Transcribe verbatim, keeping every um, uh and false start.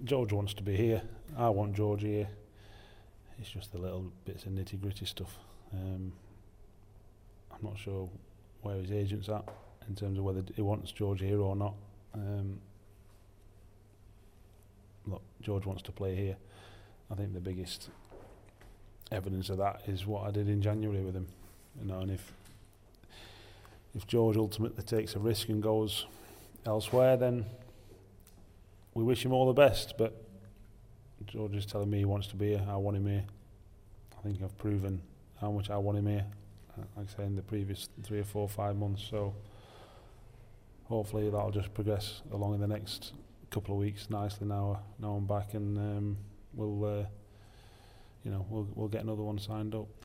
George wants to be here. I want George here. It's just the little bits of nitty gritty stuff. Um, I'm not sure where his agent's at in terms of whether he wants George here or not. Um, look, George wants to play here. I think the biggest evidence of that is what I did in January with him. You know, and if if George ultimately takes a risk and goes elsewhere, then we wish him all the best. But George is telling me he wants to be here. I want him here. I think I've proven how much I want him here, like I say, in the previous three or four, five months. So hopefully that'll just progress along in the next couple of weeks nicely. Now, now I'm back, and um, we'll, uh, you know, we'll we'll get another one signed up.